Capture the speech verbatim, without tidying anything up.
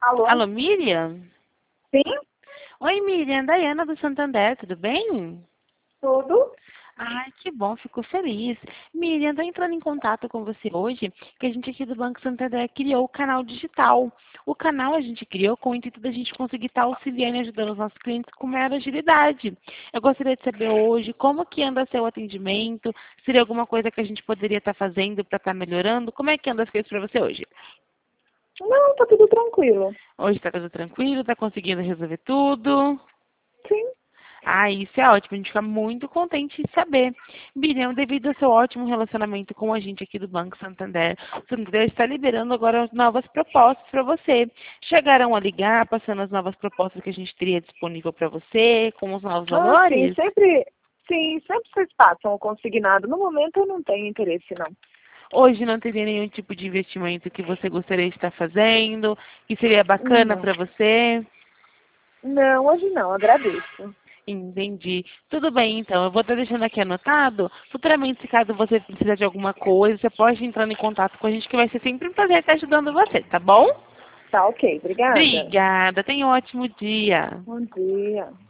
Alô? Alô, Miriam? Sim? Oi, Miriam, Daiana do Santander, tudo bem? Tudo? Ai, que bom, fico feliz. Miriam, estou entrando em contato com você hoje, que a gente aqui do Banco Santander criou o canal digital. O canal a gente criou com o intuito da gente conseguir estar auxiliando e ajudando os nossos clientes com maior agilidade. Eu gostaria de saber hoje como que anda seu atendimento, seria alguma coisa que a gente poderia estar fazendo para estar melhorando. Como é que anda as coisas para você hoje? Não, tá tudo tranquilo. Hoje está tudo tranquilo, está conseguindo resolver tudo? Sim. Ah, isso é ótimo, a gente fica muito contente em saber. Miriam, devido ao seu ótimo relacionamento com a gente aqui do Banco Santander, o Santander está liberando agora novas propostas para você. Chegaram a ligar, passando as novas propostas que a gente teria disponível para você, com os novos Ah, sim, valores? sempre, sim, sempre vocês passam o consignado. No momento eu não tenho interesse, não. Hoje não teria nenhum tipo de investimento que você gostaria de estar fazendo, que seria bacana Não. para você? Não, hoje não, agradeço. Entendi. Tudo bem, então. Eu vou estar deixando aqui anotado. Futuramente, se caso você precisar de alguma coisa, você pode entrar em contato com a gente, que vai ser sempre um prazer estar ajudando você, tá bom? Tá ok, obrigada. Obrigada. Tenha um ótimo dia. Bom dia.